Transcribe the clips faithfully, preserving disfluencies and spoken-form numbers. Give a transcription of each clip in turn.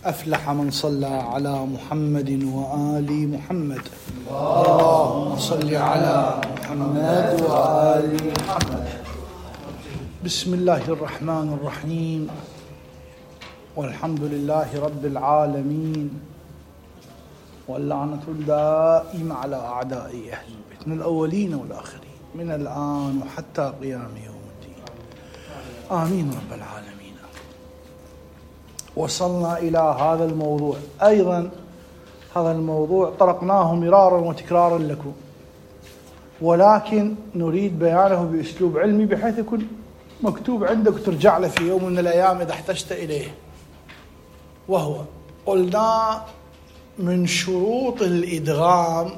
أفلح من صلى على محمد وآل محمد. اللهم صل على محمد وآل محمد. بسم الله الرحمن الرحيم، والحمد لله رب العالمين، واللعنة الدائمة على أعداء أهل البيت من الأولين والآخرين من الآن وحتى قيام يوم الدين، آمين رب العالمين. وصلنا إلى هذا الموضوع أيضا. هذا الموضوع طرقناه مرارا وتكرارا لكم، ولكن نريد بيانه بأسلوب علمي بحيث يكون مكتوب عندك ترجع له في يوم من الأيام إذا احتجت إليه. وهو قلنا من شروط الإدغام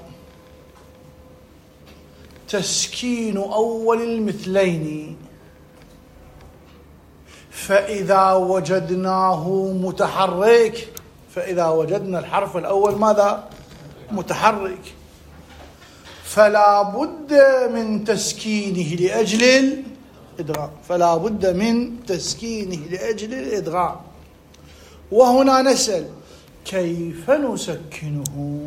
تسكين أول المثلين، فإذا وجدناه متحرك، فإذا وجدنا الحرف الأول ماذا؟ متحرك، فلا بد من تسكينه لأجل الإدغام، فلا بد من تسكينه لأجل الإدغام. وهنا نسأل كيف نسكنه؟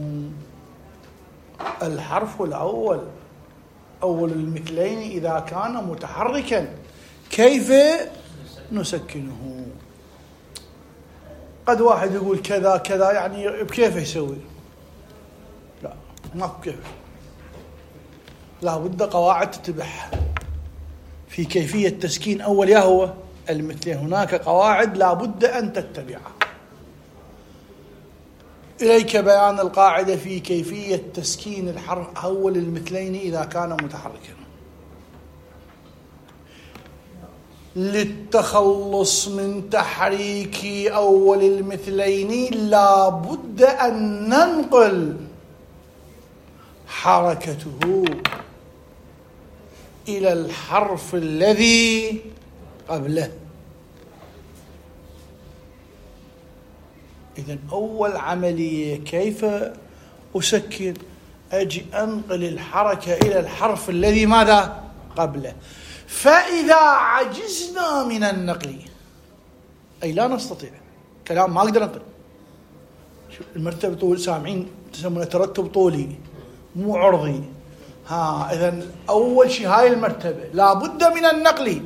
الحرف الأول أول المثلين إذا كان متحركا كيف نسكنه؟ قد واحد يقول كذا كذا، يعني بكيف يسوي؟ لا، ما بكيف، لا بد قواعد تتبعها في كيفية تسكين أول يا هو المثلين. هناك قواعد لا بد أن تتبعها. إليك بيان القاعدة في كيفية تسكين الحرف أول المثلين إذا كان متحركا. للتخلص من تحريك أول المثلين لا بد أن ننقل حركته إلى الحرف الذي قبله. إذن أول عملية كيف أسكن؟ أجي أنقل الحركة إلى الحرف الذي ماذا قبله. فإذا عجزنا من النقل، أي لا نستطيع كلام ما أقدر أنقل، المرتبة طول سامعين تسمونه ترتب طولي مو عرضي. ها إذن أول شيء هاي المرتبة لا بد من النقل،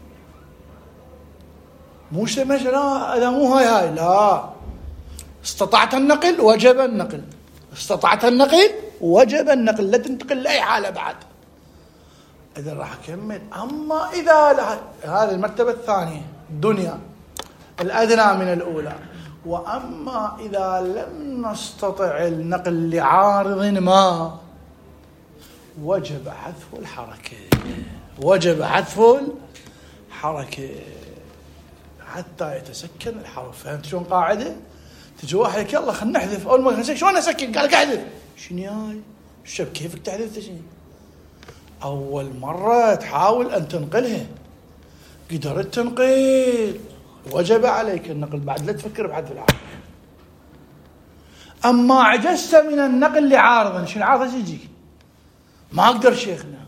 مو شيء مثلا إذا مو هاي هاي لا، استطعت النقل وجب النقل، استطعت النقل وجب النقل، لا تنتقل لأي حالة بعد. إذا راح أكمل. أما إذا لا، هذه المرتبة الثانية الدنيا الأدنى من الأولى. وأما إذا لم نستطع النقل لعارض ما وجب حذف الحركة، وجب حذف الحركة حتى يتسكن الحرف. فهمت شلون قاعدة؟ تجي واحد يلا خلنا نحذف، أول ما نسكن شلون أسكن؟ قال لك أحذف. شنو هاي؟ شوف كيفك تحذف شنو؟ أول مرة تحاول أن تنقلها، قدرت تنقل وجب عليك النقل، بعد لا تفكر بحذف الحركة. أما عجزت من النقل لعارض، شنو عارض يجيك؟ ما أقدر شيخنا،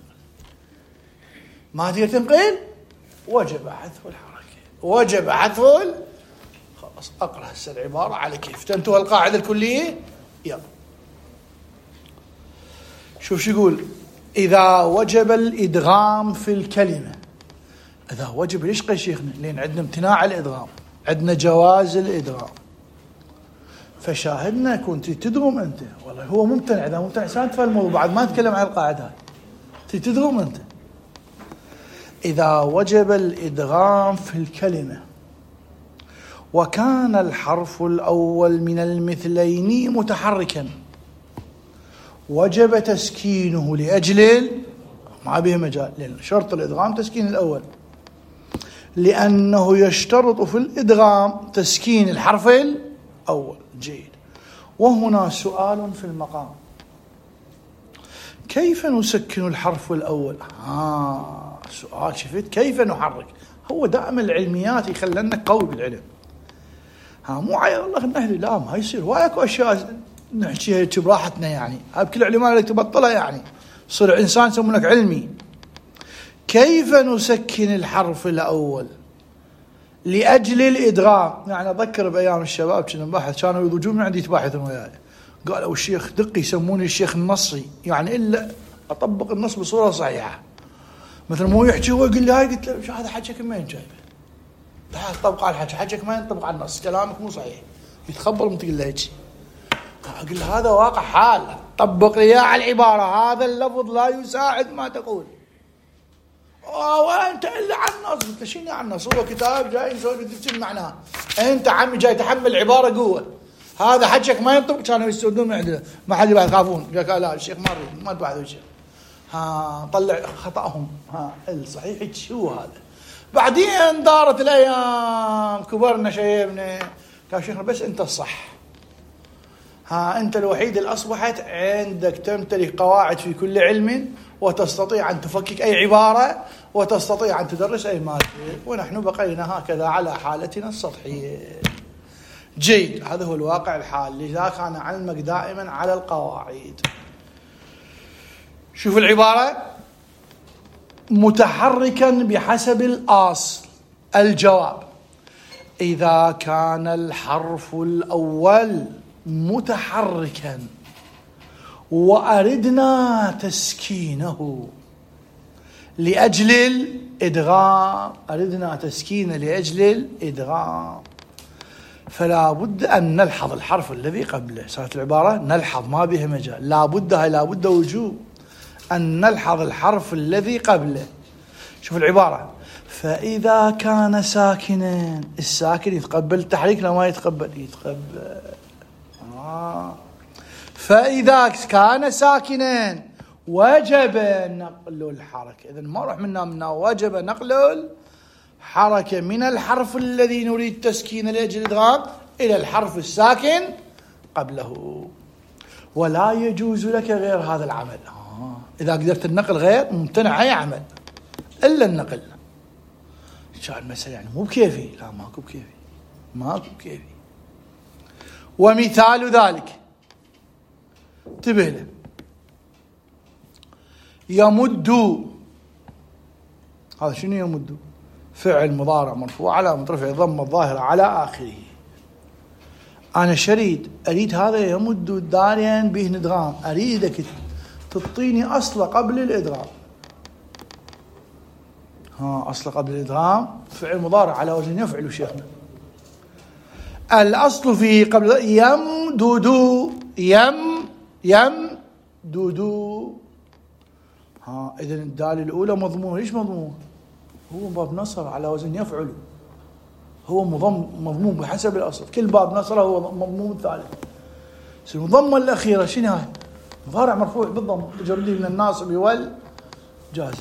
ما تقدر تنقل، وجب حذف الحركة، وجب حذف. خلاص أقرأ هسه العبارة على كيف تنتهي القاعدة الكلية. يلا شوف شو يقول. إذا وجب الإدغام في الكلمة، إذا وجب ليش قال شيخنا؟ لأن عندنا امتناع الإدغام، عندنا جواز الإدغام. فشاهدنا كنت تدغم أنت، والله هو ممتنع، إذا ممتنع سانت الموضوع بعد ما نتكلم عن القاعدة هاي، تدغم أنت. إذا وجب الإدغام في الكلمة وكان الحرف الأول من المثلين متحركا وجب تسكينه لأجل ما به مجال، لأن شرط الإدغام تسكين الأول، لأنه يشترط في الإدغام تسكين الحرف الأول. جيد. وهنا سؤال في المقام، كيف نسكن الحرف الأول؟ آه سؤال شفت كيف نحرك. هو دائما العلميات يخلنا قوي بالعلم. ها مو عيال الله نحن لا ما يصير، واياكو أشياء نحكيها براحتنا، يعني هاي بكل علماء اللي تبطلها، يعني صير إنسان يسمونك علمي. كيف نسكن الحرف الأول؟ لأجل الإدغام. يعني أذكر بأيام الشباب كنا نباحث كانوا يضجون من عندي يتباحثون وياي، قالوا الشيخ دقي يسموني الشيخ النصي، يعني إلا أطبق النص بصورة صحيحة. مثل مو يحكي هو يقول لي هاي، قلت له شو هذا حكيك منين جايبه؟ تعال طبق على الحكي، حكيك ما ينطبق على النص، كلامك مو صحيح. يتخبر من تقول له هيك، أقول له هذا واقع حال، طبق لي على العبارة، هذا اللفظ لا يساعد ما تقول. وانت الا عن النص. قلت له شنو عن النص؟ هو كتاب جاي نسوي دفتر معناه، انت عمي جاي تحمل العباره قوه، هذا حجك ما ينطبق. كانوا يستودون من عندنا، ما حد يبغى يخافون، قال لا الشيخ ما اريد ما تبعث الشيخ. ها طلع خطأهم، ها الصحيح شو هذا. بعدين دارت الايام، كبرنا شيبنا، قال شيخنا بس انت الصح، ها انت الوحيد اللي اصبحت عندك تمتلك قواعد في كل علم، وتستطيع أن تفكك أي عبارة، وتستطيع أن تدرس أي مادة، ونحن بقينا هكذا على حالتنا السطحية. جيد، هذا هو الواقع الحالي، لذا كان علمك دائما على القواعد. شوف العبارة، متحركا بحسب الأصل. الجواب: إذا كان الحرف الأول متحركا وأردنا تسكينه لأجل الإدغام، أردنا تسكينه لأجل الإدغام، فلا بد أن نلحظ الحرف الذي قبله. صارت العبارة نلحظ، ما بها مجال، لا بد هاي لا بد وجوب أن نلحظ الحرف الذي قبله. شوف العبارة، فإذا كان ساكنا، الساكن يتقبل التحريك لو ما يتقبل؟ يتقبل. آه. فإذا كان ساكنا وجب نقل الحركة. إذن ما روح منا منا، وجب نقل الحركة من الحرف الذي نريد تسكين لأجل الإدغام إلى الحرف الساكن قبله، ولا يجوز لك غير هذا العمل. آه. إذا قدرت النقل غير، ممتنع أي عمل إلا النقل. شو المسألة يعني مو بكيفي؟ لا ماكو بكيفي، ماكو بكيفي. ومثال ذلك، انتبه له، يمد. هذا شنو يمد؟ فعل مضارع مرفوع علامة رفعه ضمة الظاهرة على آخره. أنا شريد أريد هذا يمد داريا به ندغام، أريدك تعطيني أصله قبل الإدغام. ها أصله قبل الإدغام فعل مضارع على وزن يفعل شيخنا. الأصل فيه قبل يمدد، يم يم دودو. ها إذن الدال الأولى مضمون. ليش مضمون؟ هو باب نصر على وزن يفعل، هو مضم مضمون بحسب الأصل. كل باب نصر هو مضمون الثالث. المضمة الأخيرة شنو هاي؟ مضارع مرفوع بالضم تجردي من الناصب والجازم.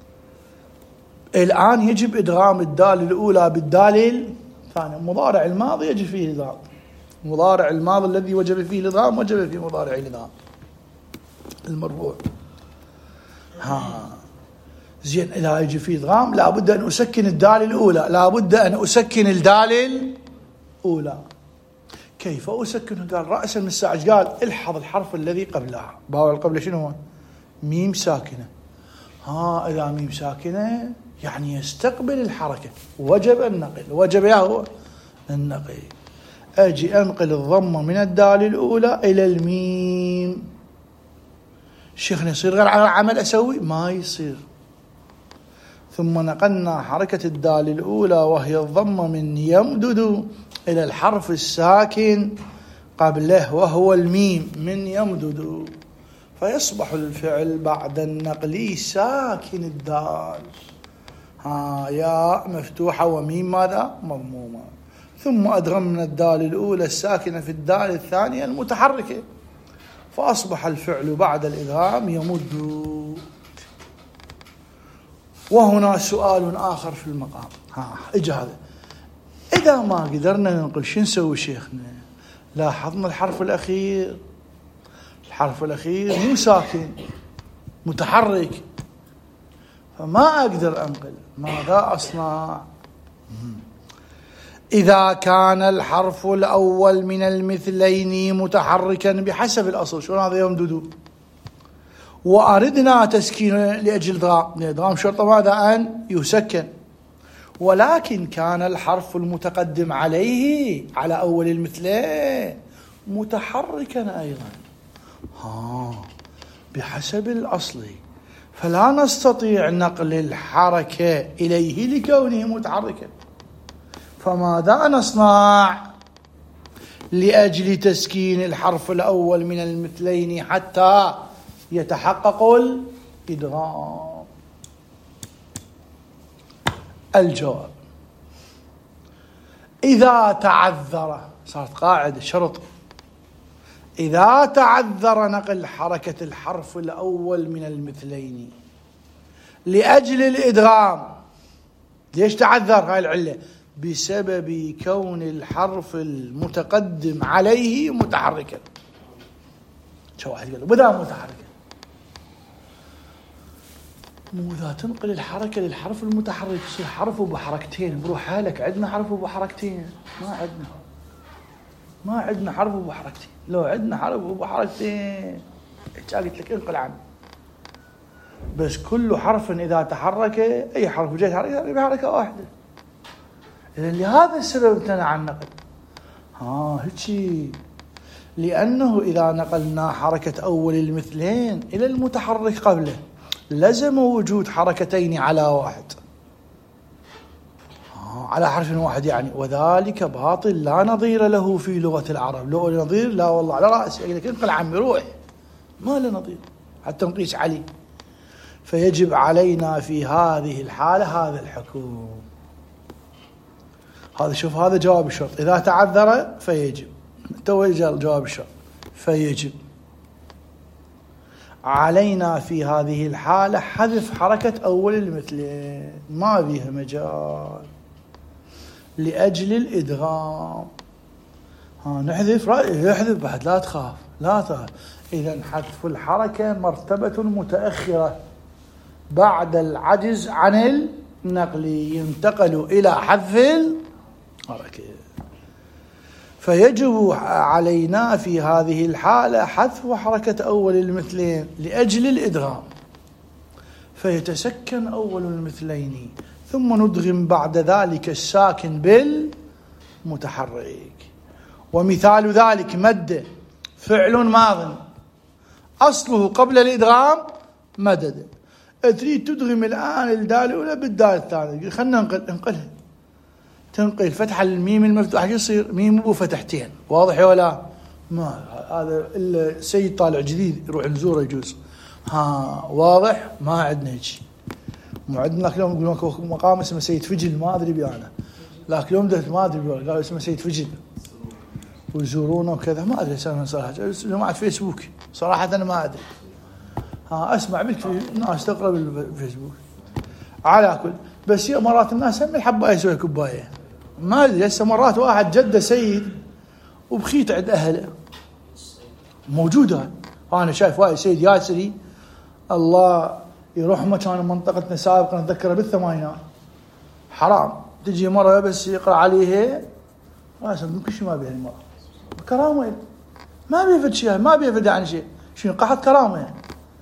الآن يجب إدغام الدال الأولى بالدال الثانية. مضارع الماضي يجب فيه الإدغام، مضارع الماضي الذي وجب فيه الإدغام وجب فيه مضارع الإدغام المرفوع. ها زين، إذا يجي فيه إدغام لابد أن أسكن الدال الأولى، لابد أن أسكن الدال الأولى. كيف أسكنه؟ قال رأسا من الساعة. قال الحظ الحرف الذي قبلها. باو قبله شنو هو؟ ميم ساكنة. ها إذا ميم ساكنة يعني يستقبل الحركة، وجب النقل، وجب ياهو النقل. أجي أنقل الضمة من الدال الأولى إلى الميم. شيخنا يصير غير على عمل أسوي؟ ما يصير. ثم نقلنا حركة الدال الأولى وهي الضمة من يمدد إلى الحرف الساكن قبله وهو الميم من يمدد، فيصبح الفعل بعد النقل ساكن الدال. ها ياء مفتوحة وميم ماذا؟ مضمومة. ثم أدغمنا الدال الأولى الساكنة في الدال الثانية المتحركة، فأصبح الفعل بعد الإدغام يمد. وهنا سؤال آخر في المقام. ها إجا هذا، إذا ما قدرنا ننقل شو نسوي شيخنا؟ لاحظنا الحرف الأخير، الحرف الأخير مو ساكن متحرك، فما أقدر أنقل. ماذا أصنع؟ إذا كان الحرف الأول من المثلين متحركا بحسب الأصل، شو هذا يمدد، وأردنا تسكين لأجل إدغام، الإدغام شرط ماذا؟ أن يسكن، ولكن كان الحرف المتقدم عليه على أول المثلين متحركا أيضا ها بحسب الأصل، فلا نستطيع نقل الحركة إليه لكونه متحركا. فماذا نصنع لأجل تسكين الحرف الأول من المثلين حتى يتحقق الإدغام؟ الجواب: إذا تعذر، صارت قاعدة شرط، إذا تعذر نقل حركة الحرف الأول من المثلين لأجل الإدغام. ليش تعذر؟ هاي العلة بسبب كون الحرف المتقدم عليه متحركا. شو واحد قال بدأ متحركا، مو إذا تنقل الحركة للحرف المتحرك يصير حرفه بحركتين بروح حالك. عندنا حرفه بحركتين؟ ما عندنا ما عندنا حرفه بحركتين. لو عندنا حرفه بحركتين قلت لك انقل عنه، بس كل حرف إذا تحرك أي حرف جاي يتحرك بحركة واحدة. إذن لهذا السبب امتنع عن النقل. ها هيك، لأنه إذا نقلنا حركة أول المثلين إلى المتحرك قبله لزم وجود حركتين على واحد، على حرف واحد يعني، وذلك باطل لا نظير له في لغة العرب. لو نظير لا والله على رأسي، أقول لك انقل عمي روح، ما له نظير حتى نقيس عليه. فيجب علينا في هذه الحالة هذا الحكم. هذا شوف هذا جواب الشرط، إذا تعذر فيجب. تو جواب الشرط فيجب علينا في هذه الحالة حذف حركة أول المثلين، ما بيها مجال لأجل الإدغام. ها نحذف رأيه يحذف بعد، لا تخاف لا تخاف. إذن حذف الحركة مرتبة متأخرة بعد العجز عن النقل، ينتقل إلى حذف الحركة. فيجب علينا في هذه الحالة حذف حركة أول المثلين لأجل الإدغام، فيتسكن أول المثلين ثم ندغم بعد ذلك الساكن بالمتحرك. ومثال ذلك مد فعل ماض أصله قبل الإدغام مدد، تريد تدغم الآن الدال الأولى بالدال الثانية، خلنا ننقل انقلها، تنقل فتح الميم المفتوح يصير ميم ابو فتحتين، واضح ولا ما؟ هذا السيد طالع جديد يروح نزوره يجوز. ها واضح؟ ما عندنا هيك، مو عندنا اليوم يقولون مقام اسمه سيد فجل، ما ادري بيانا، لكن اليوم ده ما ادري بيانا قالوا اسمه سيد فجل ويزورونه وكذا، ما ادري سنة صراحه جماعه فيسبوك صراحه انا ما ادري. ها اسمع بك الناس تقرا بالفيسبوك على كل، بس هي مرات الناس هم الحبه يسوي كوبايه، ما ادري. هسه مرات واحد جده سيد وبخيت عند اهله موجوده، انا شايف واحد سيد ياسري الله يرحمه كان منطقتنا سابقا اتذكره بالثمانينات، حرام تجي مره بس يقرا عليه راسا كل شيء ما بيها المراه كرامه، ما بيفد شيء، ما بيفد عن شيء، شنو قحط كرامه يعني.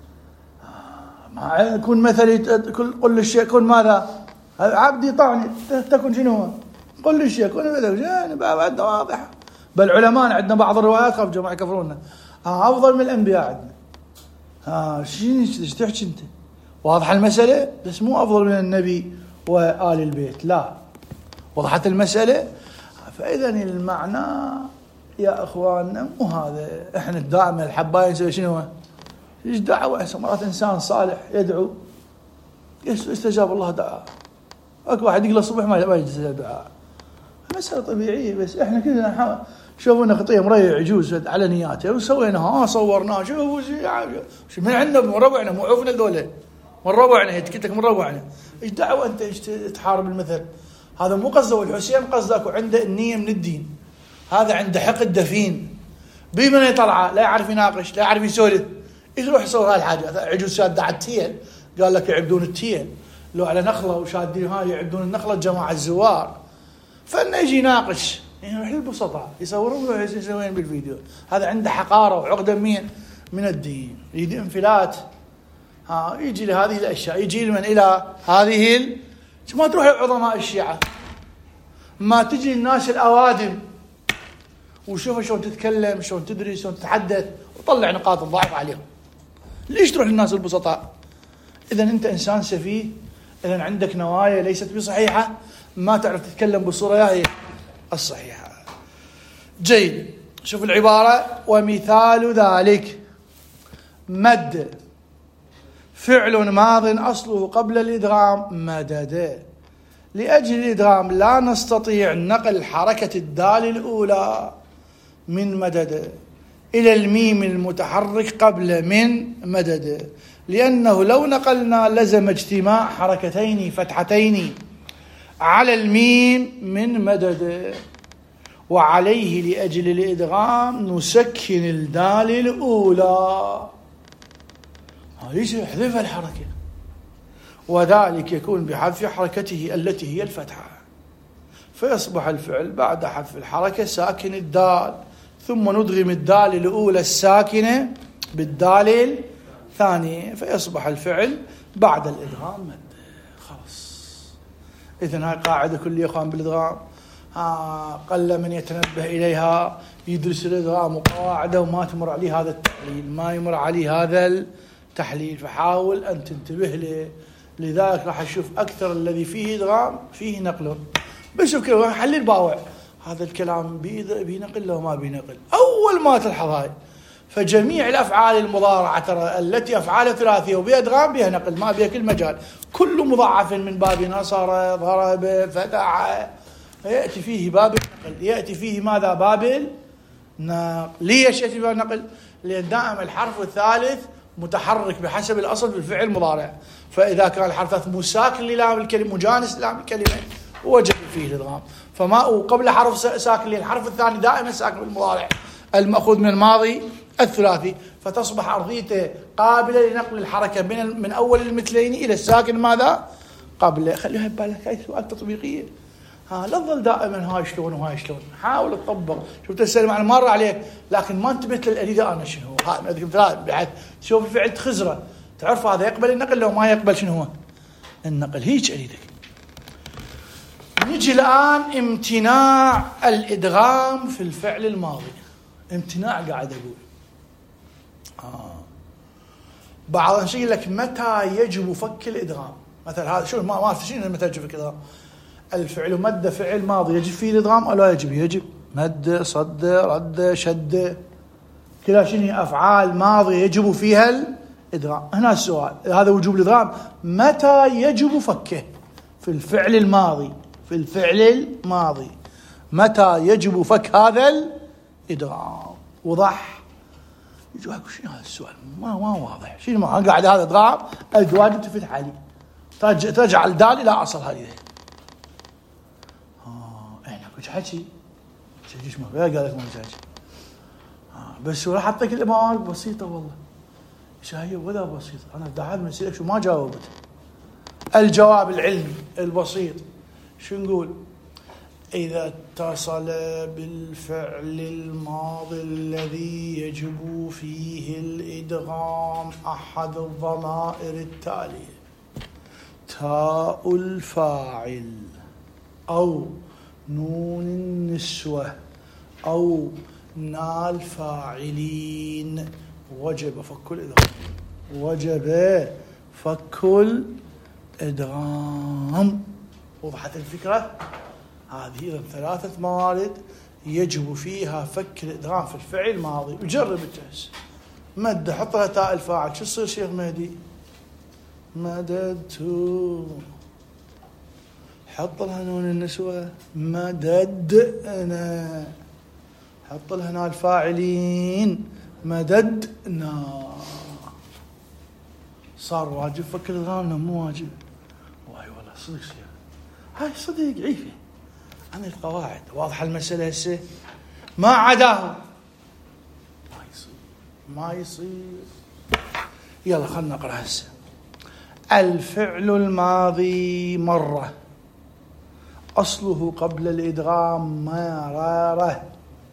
ما يكون مثلي كل قل الشيء كن ماذا عبدي طعني تكن شنو قل الشيء كن يعني بعد واضح. بل علماء عندنا بعض الروايات خاف جماعه يكفرونا ها افضل من الانبياء عندنا. ها شنو ايش تحكي انت؟ واضحه المساله، بس مو افضل من النبي وآل البيت، لا وضحت المساله. فاذا المعنى يا اخواننا مو هذا، احنا دائما الحبايه نسوي شنو؟ ايش دعوه؟ مرات انسان صالح يدعو يستجاب الله دعاء، اكو واحد يقول الصبح ما يستجاب دعاء، مسألة طبيعيه. بس احنا كلنا شوفونا خطيه مريع يجوز على نياته وسويناها صورناها، شوفوا شو من عندنا من ربعنا مو عوفنا ذولا من ربعنا، هتكتك من ربعنا، ايش دعوه انت ايش تحارب المثل؟ هذا مو قصده، والحسين قصدك وعنده النيه من الدين، هذا عنده حقد دفين بمن يطلعه لا يعرف يناقش لا يعرف يسولف، يروح يصور هاي الحاجه. عجوز شاد على التيل قال لك يعبدون التيل، لو على نخله وشادين هاي يعبدون النخله جماعه الزوار، فانه يجي يناقش يعني الحين البسطاء يصورون ويسوون بالفيديو، هذا عنده حقاره وعقده من من الدين، يريد انفلات. ها يجي لهذه الاشياء، يجي من الى هذه ما تروح لعظماء الشيعة، ما تجي الناس الأوادم وشوف شلون تتكلم، شلون تدري، شلون تتحدث، وطلع نقاط الضعف عليهم. ليش تروح للناس البسطاء؟ إذا أنت إنسان سفيه، إذا عندك نوايا ليست بصحيحة، ما تعرف تتكلم بالصورة هي الصحيحة. جيد. شوف العبارة: ومثال ذلك مد فعل ماض أصله قبل الإدغام مدد. لأجل الإدغام لا نستطيع نقل حركة الدال الأولى من مدد إلى الميم المتحرك قبل من مدد، لأنه لو نقلنا لزم اجتماع حركتين فتحتين على الميم من مدد، وعليه لأجل الإدغام نسكن الدال الأولى، ليش يحذف الحركة، وذلك يكون بحذف حركته التي هي الفتحة، فيصبح الفعل بعد حذف الحركة ساكن الدال، ثم ندغم الدال الأولى الساكنة بالدال الثانية، فيصبح الفعل بعد الإدغام مد. خلاص. إذن هاي قاعدة كلية أخوان بالإدغام، آه قل من يتنبه إليها، يدرس الإدغام وقواعده وما تمر عليه هذا التحليل، ما يمر عليه هذا التحليل، فحاول أن تنتبه له. لذلك راح أشوف أكثر الذي فيه إدغام فيه نقل، بشوف كذا حلل باوع هذا الكلام بينقل له ما بينقل. أول ما تلحظ هاي، فجميع الأفعال المضارعة ترى التي أفعال ثلاثية وبأدغام بها نقل، ما بها كل مجال، كل مضاعف من باب نصر ضرب فتح يأتي فيه باب النقل، يأتي فيه ماذا؟ باب النقل. ليش يأتي باب النقل؟ لأن دائما الحرف الثالث متحرك بحسب الأصل في الفعل المضارع، فإذا كان الحرف الثالث مساكن للام الكلمة مجانس لام الكلمة وجب فيه الإدغام، فما قبل حرف ساكن للحرف الثاني دائما ساكن بالمضارع المأخوذ من الماضي الثلاثي، فتصبح أرضيته قابلة لنقل الحركة من من أول المثلين إلى الساكن ماذا؟ قبله. خليها ببالك، هاي سؤال تطبيقية، ها لا تظل دائما هاي شلون وهاي شلون، حاول تطبق. شوف تسلم على مرة عليك لكن ما انتبهت للأريدة أنا شنو هو، هاي مثلا بعد تشوف الفعل تخزره تعرف هذا يقبل النقل لو ما يقبل شنو هو النقل، هيك أريدك. نجي الآن امتناع الإدغام في الفعل الماضي. امتناع قاعد أقول آه. بعض الشيء لك متى يجب فك الإدغام، مثلا هذا شو ما ما شنو متى يجب فك الإدغام؟ الفعل مد فعل ماضي يجب فيه الإدغام أو لا يجب؟ يجب. مد، صد، رد، شد، كلها شنو أفعال ماضية يجب فيها الإدغام. هنا السؤال، هذا وجوب الإدغام متى يجب فكه في الفعل الماضي؟ في الفعل الماضي متى يجب فك هذا الإدغام؟ وضح. يجوا شنو هذا السؤال ما ما واضح، شنو ما قاعد هذا إدغام الواجب تفتح عليه، ترجع الدال إلى أصل هذه. آه إحنا كل حكي شيء ما قال لك ما جاي آه بس راح أعطيك الإمارات بسيطة والله، شاهية ولا بسيطة. أنا دعال من سيلك شو ما جاوبت. الجواب العلمي البسيط شو نقول؟ إذا اتصل بالفعل الماضي الذي يجب فيه الإدغام أحد الضمائر التالية: تاء الفاعل أو نون النسوة أو نال فاعلين، وجب فك الإدغام. وجب فك الإدغام. وضحت الفكرة؟ هذه إذن ثلاثة موارد يجب فيها فك الإدغام في الفعل الماضي. وجرب التحس مد، حط لها تاء الفاعل، شو يصير شيخ مهدي؟ مددت. حط لها نون النسوة، مددنا. حط لها نال الفاعلين، مددنا. صار واجب فك الإدغام مو واجب؟ واي والله صدق شيء، هاي صدق عيفة عن القواعد. واضحة المسألة هسه؟ ما عداه ما يصير، ما يصير. يلا خلنا نقرأ هسه. الفعل الماضي مرة أصله قبل الإدغام مرارة.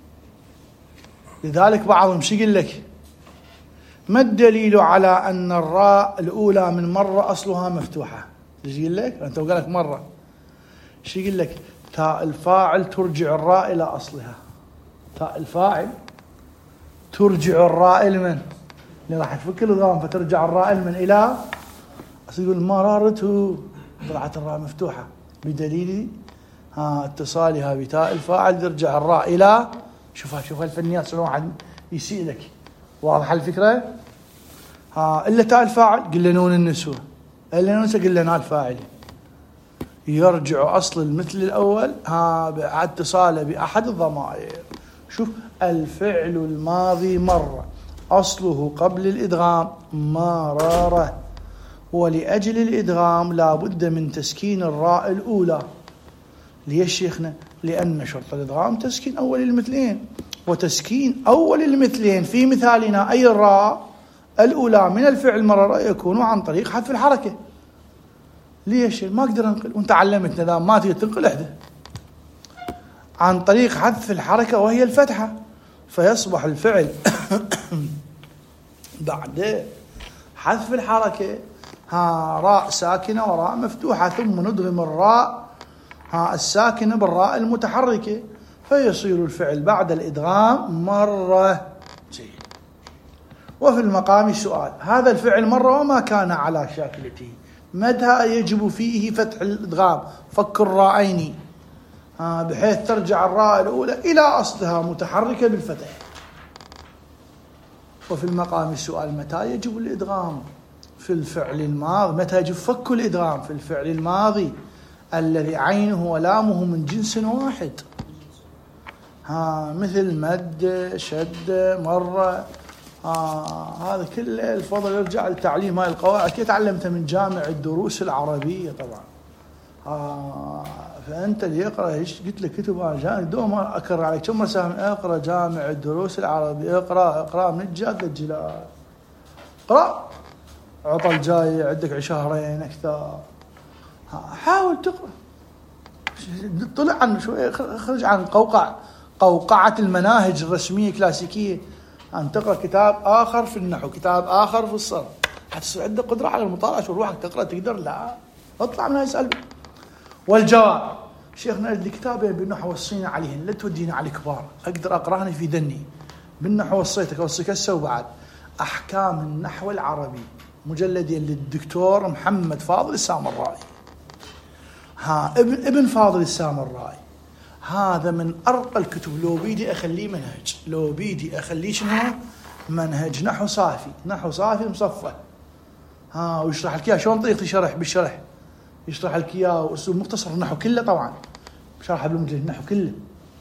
لذلك بعضهم شو يقول لك؟ ما الدليل على أن الراء الأولى من مرة أصلها مفتوحة؟ ايش يقول لك؟ انت قال لك مره شو يقول لك؟ تاء الفاعل ترجع الراء الى اصلها. تاء الفاعل ترجع الراء لمن؟ اللي راح تفك الادغام فترجع الراء لمن؟ الى يقول مررت طلعت الراء مفتوحه بدليل ها اتصالها بتاء الفاعل ترجع الراء الى. شوفها شوف الفنيات شلون واحد يسيء لك. واضحه الفكره؟ ها الا تاء الفاعل قل نون النسوه، الا نون النسوه قل ناء الفاعل، يرجع اصل المثل الاول ها باتصاله باحد الضمائر. شوف الفعل الماضي مر اصله قبل الادغام مراره، ولأجل الإدغام لا بد من تسكين الراء الأولى. ليش شيخنا؟ لأن شرط الإدغام تسكين أول المثلين، وتسكين أول المثلين في مثالنا أي الراء الأولى من الفعل مرر يكون عن طريق حذف الحركة. ليش؟ ما أقدر أنقل وأنت علمتنا ذا ما تقدر تنقل إحدى عن طريق حذف الحركة وهي الفتحة، فيصبح الفعل بعد حذف الحركة ها راء ساكنة وراء مفتوحة، ثم ندغم الراء ها الساكنة بالراء المتحركة، فيصير الفعل بعد الإدغام مرة. جيد. وفي المقام السؤال هذا الفعل مرة وما كان على شاكلته متى يجب فيه فتح الإدغام؟ فك الراءين ها بحيث ترجع الراء الأولى إلى أصلها متحركة بالفتح. وفي المقام السؤال متى يجب الإدغام؟ في الفعل الماضي. متى يجب فك الإدغام؟ في الفعل الماضي الذي عينه ولامه من جنس واحد، ها مثل مد شد مرة. هذا كله الفضل يرجع لتعليم هاي القواعد كي تعلمتها من جامع الدروس العربية طبعا. آه فأنت اللي يقرأ إيش قلت لك كتب أنا جاي دوم أكرر عليك كم مرة اقرأ جامع الدروس العربية، اقرأ اقرأ من الجاد للجلال، اقرأ. عطل جاي عندك شهرين أكثر، حاول تقرأ طلع عن شوية، خرج عن قوقع قوقعة المناهج الرسمية الكلاسيكية، أن تقرأ كتاب آخر في النحو، كتاب آخر في الصرف، حتصير عندك قدرة على المطالعة. شو روحك تقرأ تقدر؟ لا، اطلع من هاي اسأل. والجواب شيخنا لي كتابين بالنحو وصينا عليهن، لا تودينا على كبار أقدر أقرأهن في ذني. بالنحو وصيتك وصيك هسه وبعد أحكام النحو العربي مجلدين للدكتور محمد فاضل السامرائي. ها ابن ابن فاضل السامرائي هذا من أرقى الكتب. لو بيدي أخليه منهج، لو بيدي أخليه شنو منهج نحو صافي، نحو صافي مصفى. ها ويشرح لك إياه شلون طريقة الشرح بالشرح، يشرح لك إياه وأسلوب مختصر النحو كله طبعا، شرحه بالمجلد النحو كله.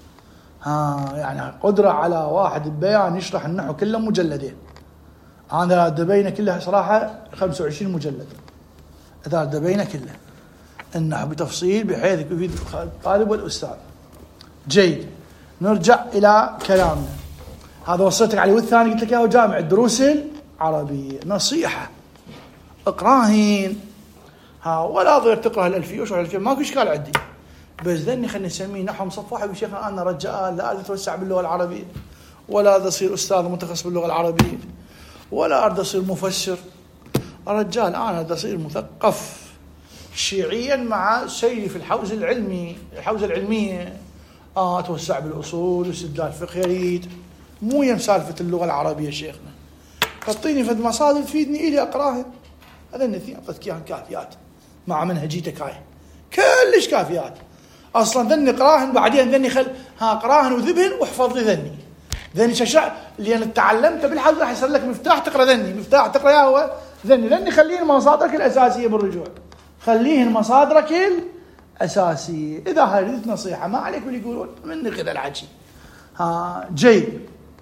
ها يعني قدرة على واحد ببيان يشرح النحو كله مجلدين. أنا دبينا كلها صراحة خمسة وعشرين مجلد، هذا دبينا كله النحو بتفصيل بحيث يفيد الطالب والأستاذ. جيد، نرجع إلى كلامنا. هذا وصيتك عليه، والثاني قلت لك إياه جامع الدروس العربية. نصيحة اقراهين، ها ولا ضير تقرأ الألفية وشرح الألفية ماكو إشكال عندي، بس ذني خلني نسميه نحو مصفح. وشيخنا أنا رجاء لا أريد أتوسع باللغة العربية، ولا أريد أصير أستاذ متخصص باللغة العربية، ولا أريد أصير مفسر. رجال أنا أريد أصير مثقف شيعيا مع سيري في الحوزة العلمي الحوزة العلمية. آه أتوسع بالأصول واستدلال فقهي، يريد مو يم سالفة اللغة العربية. شيخنا تعطيني فد مصادر تفيدني إلي أقراها، هذا النثي أعطتك إياها كافيات مع منهجيتك هاي كلش كافيات. أصلا ذني قراهن بعدين ذني خل ها قراهن وذبهن واحفظ لي ذني ذني ششع اللي أنا تعلمته بالحوزة راح يصير لك مفتاح تقرأ ذني، مفتاح تقرأ يا هو ذني ذني. خليهن مصادرك الأساسية بالرجوع، خليهن مصادرك الأساسية. إذا هاي ردت نصيحة ما عليك اللي يقولون مني كذا العجي. ها جيد.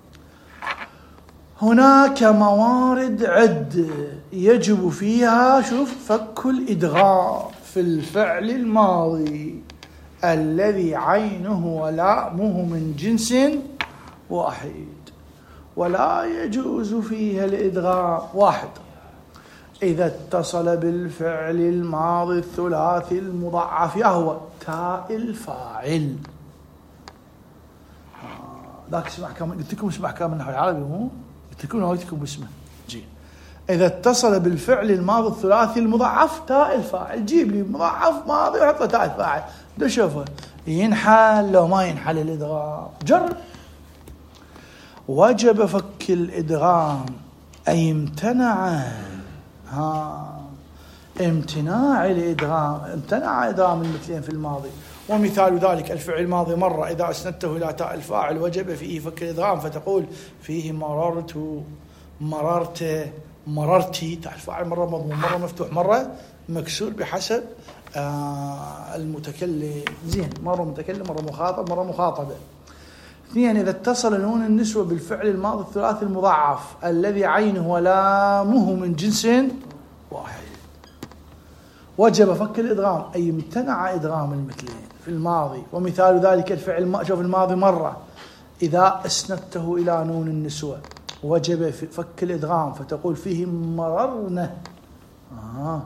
هناك موارد عدة يجب فيها شوف فك الإدغام في الفعل الماضي الذي عينه ولامه من جنس واحد، ولا يجوز فيها الإدغام. واحد، إذا اتصل بالفعل الماضي الثلاثي المضاعف يهو تاء الفاعل. ذاك اسمع كم قلت لكم اسمع كم النحو العربي، مو قلت لكم قلت لكم باسمه. جي إذا اتصل بالفعل الماضي الثلاثي المضاعف تاء الفاعل. جيب لي مضاعف ماضي وحط له تاء الفاعل، ده شوفه ينحل لو ما ينحل الإدغام. جرب. وجب فك الإدغام أي امتنع ها امتناع الإدغام، امتنع إدغام المثلين في الماضي. ومثال ذلك الفعل الماضي مرة إذا أسندته إلى تاء الفاعل وجب فيه فك الإدغام، فتقول فيه مررت، مررت، مررتي. تاء الفاعل مرة مضموم مرة مفتوح مرة مكسور بحسب آه المتكلم. زين، مرة متكلم مرة مخاطب مرة مخاطبة. اثنين، إذا اتصل نون النسوة بالفعل الماضي الثلاثي المضاعف الذي عينه ولامه من جنس واحد وجب فك الإدغام أي امتنع إدغام المثلين في الماضي. ومثال ذلك الفعل شوف الماضي مرة إذا أسندته إلى نون النسوة وجب فك الإدغام، فتقول فيه مررنا. آه.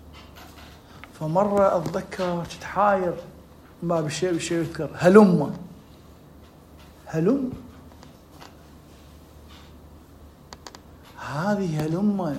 فمرة أتذكر تتحاير ما بالشيء بالشيء يذكر هلم، هلم، هذه هلم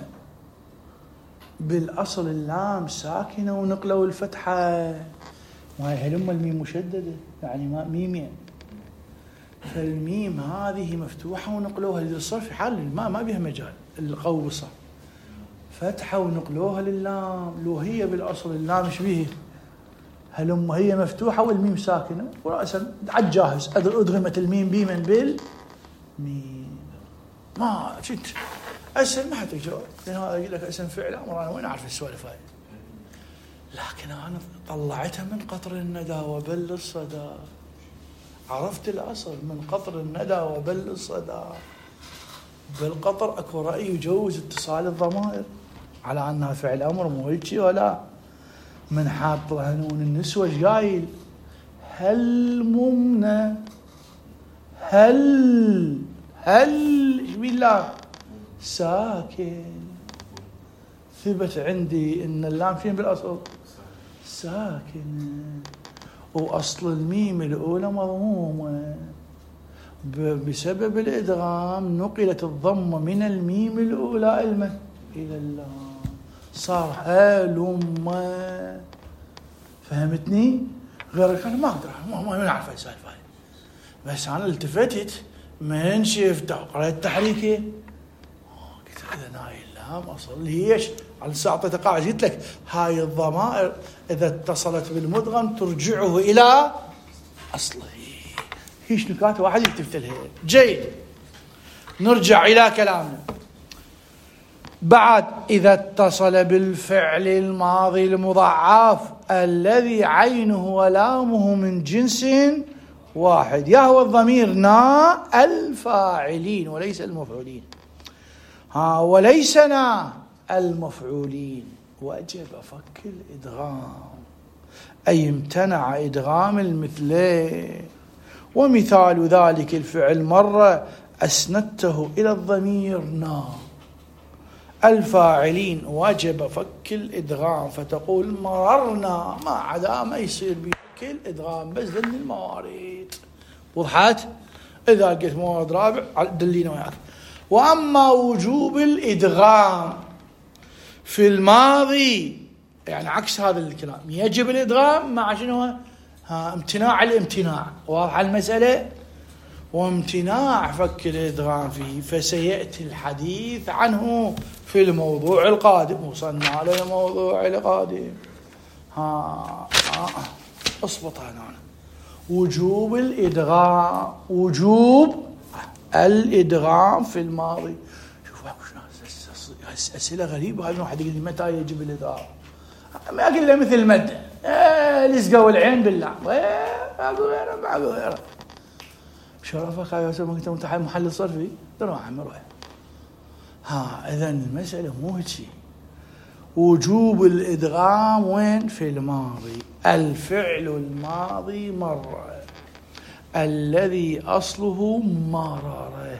بالأصل اللام ساكنة ونقلوا الفتحة، وهي هلم الميم مشددة يعني ما ميمين، فالميم هذه مفتوحة ونقلوها للصرف في حال ما ما بها مجال القول بالصرف، فتحة ونقلوها لللام. لو هي بالأصل اللام ايش بيه؟ هلم هي مفتوحة والميم ساكنة ورأسا على الجاهز أدغمت الميم بمن بالميم. ما شفت اسم ما حتى جواب، لأن هذا يقول لك اسم فعل أمر، أنا وين أعرف السوالف هاي؟ لكن أنا طلعتها من قطر الندى وبل الصدى. عرفت الأصل من قطر الندى وبل الصدى. بالقطر أكو رأي يجوز اتصال الضمائر على أنها فعل أمر مو هيك ولا من حاط لها نون النسوة جايل هل ممنا هل هل ايش بالله ساكن. ثبت عندي ان اللام فين بالاصل ساكن، واصل الميم الاولى مضمومه، بسبب الادغام نقلت الضمه من الميم الاولى الى اللام صار هلم. فهمتني؟ غيرك انا ما اقدر ما ما اعرف السالفه هاي، بس انا التفتت من شفته وقرأت تحريكه قلت اذا هاي اللام اصل ليش على ساعته قاعد قلت لك هاي الضمائر اذا اتصلت بالمدغم ترجعه الى اصله. هيش نكات واحد يكتب لها. جيد، نرجع الى كلامنا. بعد إذا اتصل بالفعل الماضي المضاعف الذي عينه ولامه من جنس واحد يهوى الضمير نا الفاعلين وليس المفعولين، ها وليس نا المفعولين، وجب فك الإدغام أي امتنع إدغام المثلين. ومثال ذلك الفعل مرة أسندته إلى الضمير نا الفاعلين وجب فك الإدغام، فتقول مررنا ما عدا ما يصير بفك الإدغام بس ضمن الموارد. وضحت؟ إذا قلت موارد رابع دلينا وياك. وأما وجوب الإدغام في الماضي يعني عكس هذا الكلام، يجب الإدغام مع شنو؟ ها امتناع الامتناع. واضحة المسألة؟ وامتناع فك الإدغام فيه فسيأتي الحديث عنه في الموضوع القادم. وصلنا على الموضوع القادم. ها اصبط هنا وجوب الإدغام، وجوب الإدغام في الماضي. شوف أسئلة غريبة. هذا واحد يقول لي متى يجب الإدغام؟ ما أقول له مثل مد لزقوا العين بالله ما أقول غيره ما أقول غيره. شرفك يا أستاذ ما كنت متحل محل صرفي روح مروح. ها إذن المسألة مو هيك. وجوب الإدغام وين؟ في الماضي. الفعل الماضي مرة الذي أصله مرارة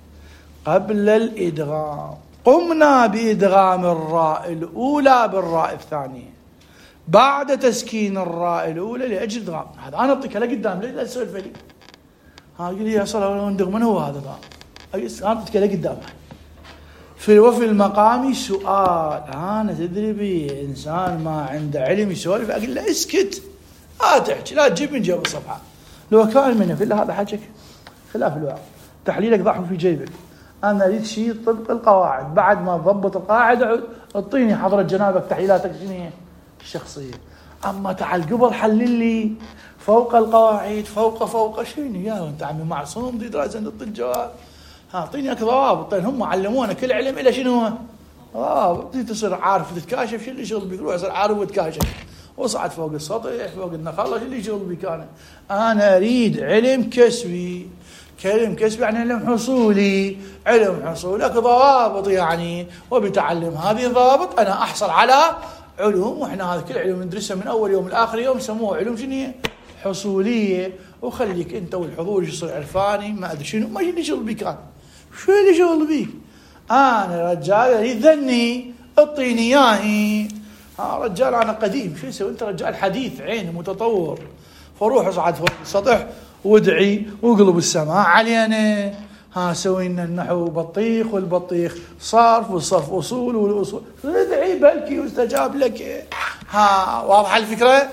قبل الإدغام قمنا بإدغام الراء الأولى بالراء الثانية بعد تسكين الراء الأولى لأجل إدغام. هذا أنا أعطيك لقدام لا تسولف لي. ها قل لي يا صلاة وندغ من هو هذا ضام؟ أنا أعطيك لقدام. في وفي المقام سؤال. أنا تدري بي إنسان ما عنده علم يسولف أقول له اسكت، لا تحكي، لا تجيب من جيب الصفحة. لو كان منه في هذا حكك خلاف الواقع، تحليلك ضعف في جيبك. أنا أريد شيء طبق القواعد، بعد ما تضبط القاعدة اعطيني حضرة جنابك تحليلاتك شنو الشخصية. أما تعال قبل حلل لي فوق القواعد فوق فوق شنو يا أنت عمي معصوم دي دراسة نط الجواب. ها اعطيني اك ضوابط. طيب هم علمونا كل علم إلى شنو هو ضوابط، تصير عارف تتكاشف شو اللي شغل بيك، روح صير عارف وتكاشف وصعد فوق السطح فوق النخله شو اللي شغل بيك. أنا أنا أريد علم كسبي. علم كسبي يعني علم حصولي، علم حصولي اك ضوابط يعني، وبتعلم هذه الضوابط أنا أحصل على علوم. وإحنا هذا كل علوم ندرسها من أول يوم لآخر يوم سموه علوم شنو حصولية. وخليك أنت والحضور يصير عرفاني ما أدري شنو، ما اللي شغل بيك. أنا شو اللي شغل بيك؟ أنا رجال يذني اعطيني إياه. ها رجال أنا قديم، شو يسوي أنت رجال حديث عيني متطور، فروح اصعد فوق السطح وادعي وقلب السماء علينا. ها سوينا النحو بطيخ والبطيخ صرف والصرف أصول والأصول، ادعي بلكي واستجاب لك. ها واضحة الفكرة؟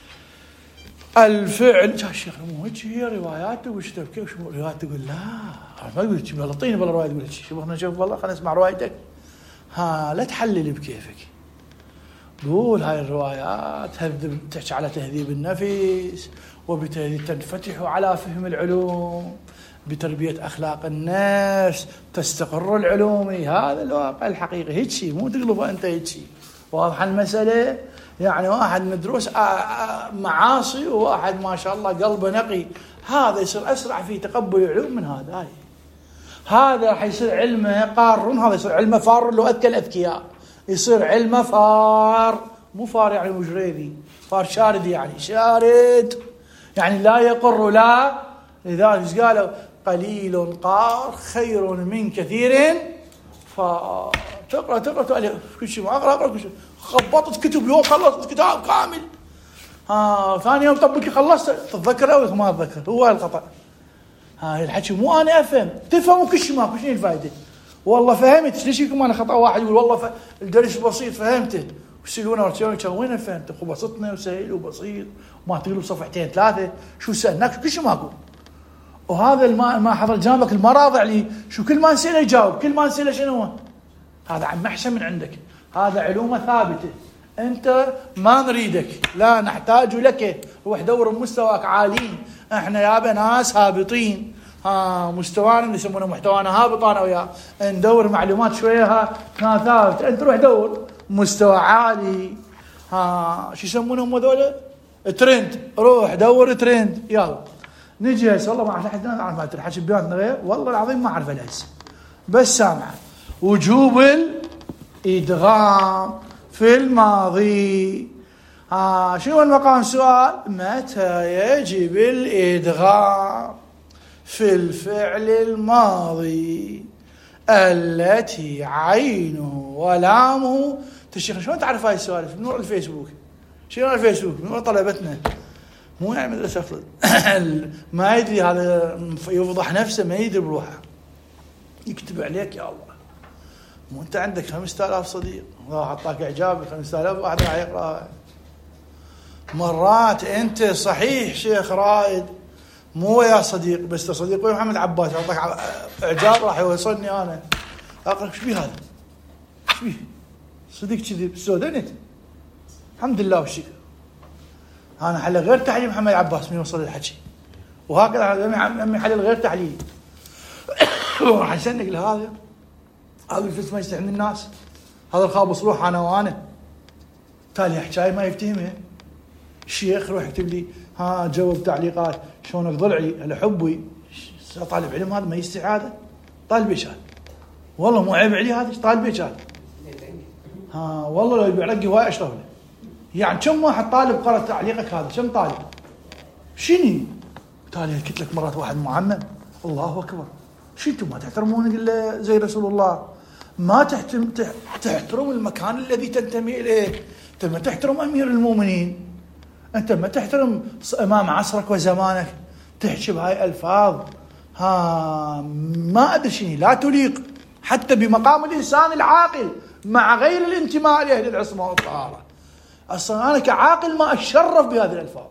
الفعل يا شيخ مو هيك هي روايات وش تبكي وش روايات تقول لا ما تقول شيء والله طيني بالله رواية تقول شيء شوف احنا نشوف والله خلينا نسمع روايتك. ها لا تحلل بكيفك، قول هاي الروايات تهذب تحكي على تهذيب النفس، وبالتالي تنفتح على فهم العلوم بتربية أخلاق النفس، تستقر العلوم. هذا الواقع الحقيقي هيك شيء، مو تقلبه أنت هيك شيء. واضح المسألة؟ يعني واحد مدروس معاصي وواحد ما شاء الله قلبه نقي، هذا يصير أسرع في تقبل العلوم من هذا. هاي هذا حيصير علمه قار، هذا يصير علمه فار لو أذكى الأذكياء، يصير علمه فار. مو فار يعني مجريدي، فار شارد يعني شارد يعني لا يقر لا. لذلك قالوا قليل قار خير من كثير فار. تقرأ تقرأ تقرأ كل شيء ما أقرأ أقرأ كل شيء. خبطت كتب يوم خلصت كتاب كامل، ها ثاني يوم طبقي خلصت تتذكر أو ما تذكر. هو الخطأ. هاي الحكي مو أنا أفهم تفهموا كل شيء ماكو شنو الفائدة. والله فهمت ليش يكون أنا خطأ. واحد يقول والله ف... الدرس بسيط فهمته ويسألونه ورتيون وين فهمته. خو بسطنا وسهل وبسيط وما تقلب صفحتين ثلاثة شو سألناك كل شيء ماكو. وهذا الما ما حضر جنبك المراضع لي شو كل ما نسأله يجاوب، كل ما نسأله شنو هو. هذا عم أحسن من عندك، هذا علومه ثابتة، أنت ما نريدك لا نحتاج لك. روح دور مستواك عالين، احنا يا ناس هابطين. ها مستوانا يسمونه محتوانا هابط. انا وياه ندور معلومات شويه ها كان ثابت، انت روح دور مستوى عالي. ها شو يسمونهم هذول ترند، روح دور ترند. يلا نجي هسه والله ما اعرف حد نعرف ما تلحق بياننا غير والله العظيم ما اعرف هسه بس سامع. وجوب الادغام في الماضي. ها شنو المقام سؤال متى يجب الادغام في الفعل الماضي التي عينه ولامه تشيخ. شلون تعرف هاي السوالف؟ من وراء الفيسبوك. شنو الفيسبوك؟ من وراء طلبتنا، مو يعني مدرسة أفضل. ما يدري هذا يفضح نفسه، ما يدري بروحه يكتب عليك يا الله. مو أنت عندك خمسة آلاف صديق الله حطاك إعجاب خمسة آلاف واحد راح يقرأ. مرات أنت صحيح شيخ رائد مو يا صديق بس صديق محمد عباس أعطاك إعجاب راح يوصلني أنا أقرأ شو بيه هذا شو بيه صديق كذي سودانيت الحمد لله والشكر. أنا حل غير تحليل محمد عباس من يوصل الحكي، وهكذا أمي حلل غير تحليل. راح يسنق لهذا هذا الفلس ما يستحمل الناس، هذا الخابص روح أنا وأنا تالي حكاية ما يفتهمها. الشيخ روح يكتب لي ها جاوب تعليقات شلونك ضلعي هلا حبي. طالب علم هذا ما يستحي هذا طالب ايش هذا والله مو عيب عليه هذا طالب ايش هذا. ها والله لو يبيع رقي هواي اشرف له. يعني كم واحد طالب قرأ تعليقك هذا كم طالب شنو تالي قلت لك مرات واحد معمم الله اكبر شو انتم ما تحترمون الا زي رسول الله؟ ما تحترم تحترم المكان الذي تنتمي اليه. انت ما تحترم امير المؤمنين، انت ما تحترم امام عصرك وزمانك، تحكي بهاي الفاظ ها ما ادري شنو لا تليق حتى بمقام الإنسان العاقل مع غير الانتماء لأهل العصمة والطهارة. أصلا أنا كعاقل ما أتشرف بهذه الألفاظ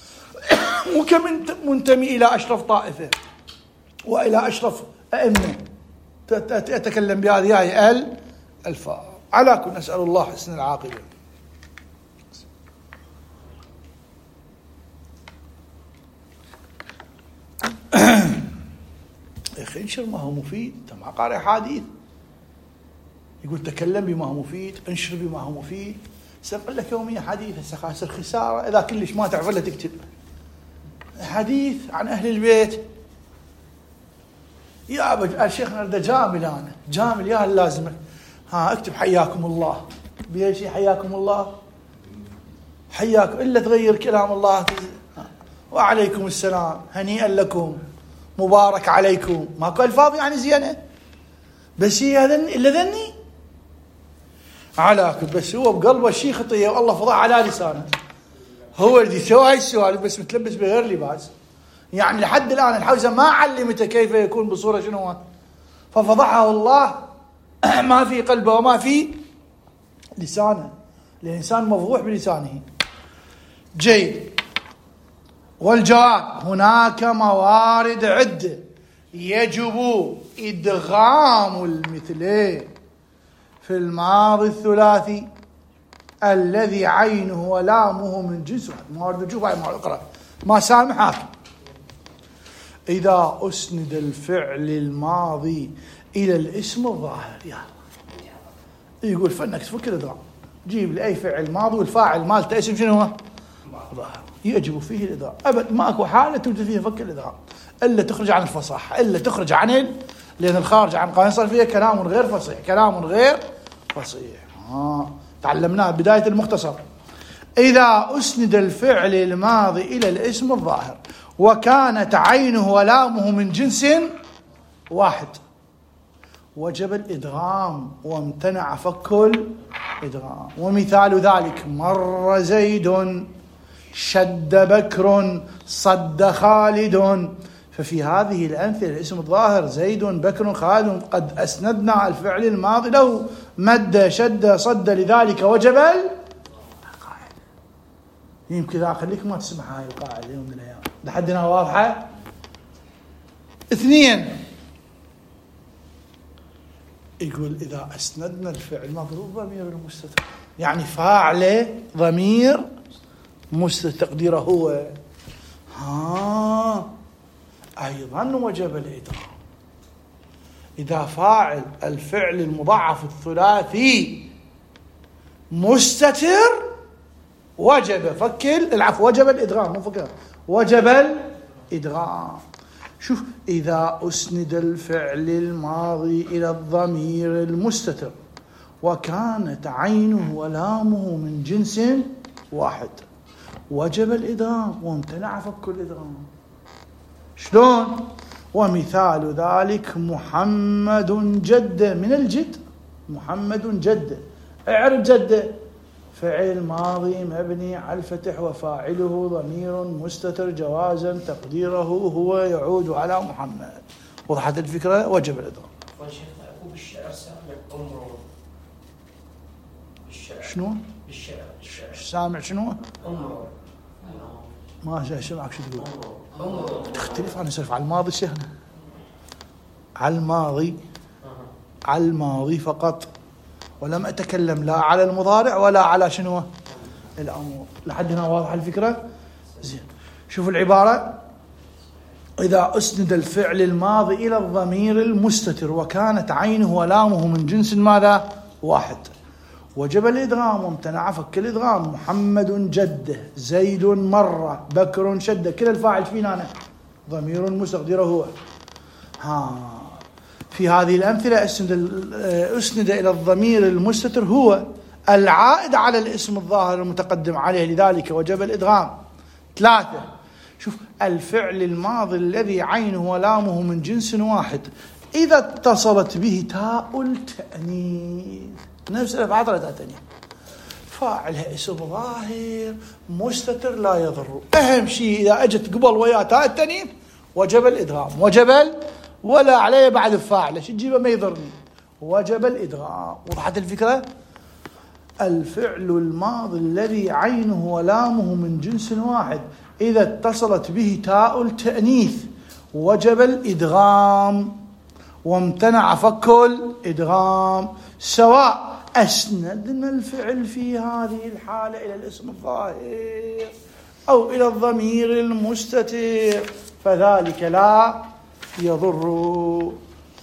وكمنتمي إلى أشرف طائفة وإلى أشرف أئمة أتكلم بهذه الألفاظ. على كل نسأل الله حسن العاقبة. يا أخي انشر ما هو مفيد. أنت ما قارئ حديث يقول تكلم بما هو مفيد، انشر بما هو مفيد. سنقول لك يوميا حديث هسه خاسر خسارة إذا كلش ما تعرف إلا تكتب حديث عن أهل البيت. يا أبا الشيخ نرد جامل، أنا جامل يا لازمك ها اكتب حياكم الله بأي شيء. حياكم الله حياكم إلا تغير كلام الله وعليكم السلام هنيئا لكم مبارك عليكم. ماكو ألفاظ يعني زينة بس هي ذني إلا ذني على كل. بس هو بقلبه شيء خطية والله فضح على لسانه. هو اللي سوى هاي السؤال بس متلبس بغير لباس. يعني لحد الآن الحوزة ما علمته كيف يكون بصورة شنو ففضحه الله ما في قلبه وما في لسانه. الإنسان مفضوح بلسانه. جيد. والجواب هناك موارد عدة يجب إدغام المثلين في الماضي الثلاثي الذي عينه ولامه من جنس واحد. موارد وجوب هاي موارد. اقرأ ما سامحك. إذا أسند الفعل الماضي إلى الاسم الظاهر يا يقول فنك تفك الإدغام. جيب لي أي فعل ماضي والفاعل مالته اسم شنو هو ظاهر يجب فيه الإدغام. أبد ماكو حالة توجد فيها فك الإدغام إلا تخرج عن الفصاحة إلا تخرج عن ال... لأن الخارج عن قانون الصرفية كلام غير فصيح. كلام غير فصيح. آه. تعلمناه بداية المختصر. إذا أسند الفعل الماضي إلى الاسم الظاهر وكانت عينه ولامه من جنس واحد وجب الإدغام وامتنع فك الإدغام. ومثال ذلك مر زيد شد بكر صد خالد. ففي هذه الأمثلة الاسم الظاهر زيد بكر خالد قد أسندنا الفعل الماضي له مد شد صد لذلك وجب القاعدة. يمكن إذا أخليك ما تسمع هاي القاعدة يوم من الأيام لحدنا واضحة. اثنين يقول إذا أسندنا الفعل مضروب ضمير المستتر يعني فاعله ضمير مستتر تقديره هو ها أيضا وجب الإدغام. إذا فاعل الفعل المضاعف الثلاثي مستتر وجب فك العفو وجب الإدغام مو فكر وجب الإدغام. شوف إذا أسند الفعل الماضي إلى الضمير المستتر وكانت عينه ولامه من جنس واحد وجب الإدغام وامتنع فك الإدغام. شلون؟ ومثال ذلك محمد جد من الجد. محمد جد اعرف جد فعل ماضي مبني على الفتح وفاعله ضمير مستتر جوازا تقديره هو يعود على محمد. وضحت الفكرة؟ وجب الإدغام. بالشعر سامع عمره بالشعر شنو؟ بالشعر بالشعر سامع شنو؟ عمره ما سمعك شو تقول؟ تختلف عن السلف على الماضي شيخنا على الماضي على الماضي فقط ولم أتكلم لا على المضارع ولا على شنو الأمور. لحد هنا واضح الفكرة؟ زين. شوفوا العبارة إذا أسند الفعل الماضي إلى الضمير المستتر وكانت عينه ولامه من جنس ماذا؟ واحد وجب الإدغام وامتنع فك الإدغام. محمد جد زيد مرة بكر شد كل الفاعل فينا أنا ضمير مستقدره هو. ها في هذه الأمثلة أسند, أسند إلى الضمير المستتر هو العائد على الاسم الظاهر المتقدم عليه لذلك وجب الإدغام. ثلاثة شوف الفعل الماضي الذي عينه ولامه من جنس واحد إذا اتصلت به تاء التأنيث نفس الأفعال تاء التأنيث فاعلها اسم ظاهر مستتر لا يضر. أهم شيء إذا أجت قبل ويا تاء التأنيث وجب الإدغام وجب ولا عليه بعد الفاعل ايش تجيبه ما يضرني وجب الإدغام. وضحت الفكرة؟ الفعل الماضي الذي عينه ولامه من جنس واحد إذا اتصلت به تاء التأنيث وجب الإدغام وامتنع فك الإدغام، سواء أسندنا الفعل في هذه الحالة إلى الاسم الظاهر أو إلى الضمير المستتر، فذلك لا يضر.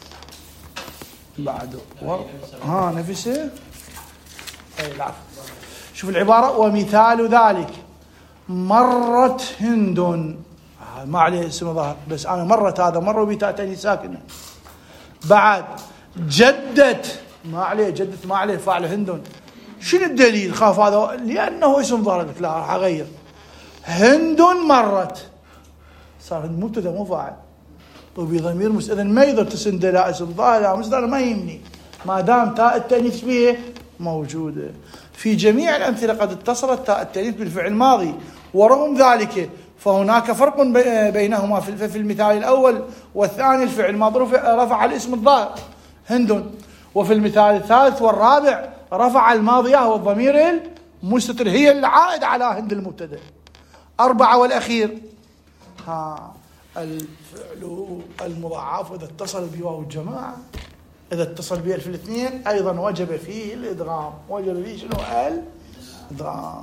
بعده ها نفسه أي لا. شوف العبارة: ومثال ذلك مرت هند، ما عليه اسم ظاهر بس أنا مرت، هذا مرة بتاء تأنيث ساكنة. بعد جدت، ما عليه جدت، ما عليه فاعل هند. شنو الدليل؟ خاف هذا لأنه اسم ظاهر، قلت لا راح أغير هند مرت، صار هند مبتدا مو فاعل وبضمير مستتر، ما يقدر تسند لا اسم ظاهر لا مصدر، ما يهمني ما دام تاء التأنيث به موجودة. في جميع الأمثلة قد اتصلت تاء التأنيث بالفعل الماضي، ورغم ذلك فهناك فرق بينهما. في المثال الأول والثاني الفعل الماضي رفع الاسم الظاهر هند، وفي المثال الثالث والرابع رفع الماضية والضمير المستتر هي العائد على هند المبتدأ. أربعة والأخير ها الفعل المضاعف إذا اتصل بواو الجماعة، إذا اتصل به في الاثنين أيضا وجب فيه الإدغام. وجب فيه شنو؟ الإدغام.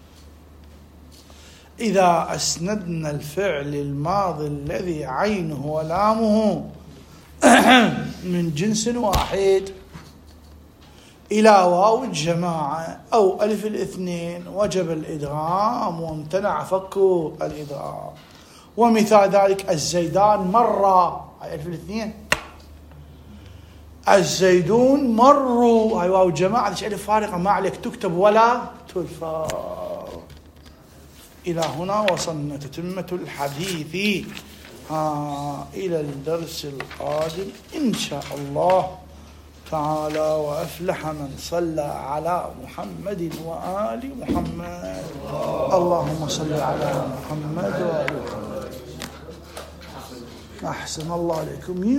إذا أسندنا الفعل الماضي الذي عينه ولامه من جنس واحد إلى واو الجماعة أو ألف الاثنين وجب الإدغام وامتنع فك الإدغام. ومثال ذلك الزيدان مرة، هاي ألف الاثنين، الزيدون مروا، هاي واو الجماعة هذه ألف فارقة ما عليك تكتب ولا تلفظ. إلى هنا وصلنا تتمة الحديث ها إلى الدرس القادم إن شاء الله تعالى. وأفلح من صلى على محمد وآل محمد. اللهم صل على محمد وآل محمد. أحسن الله عليكم.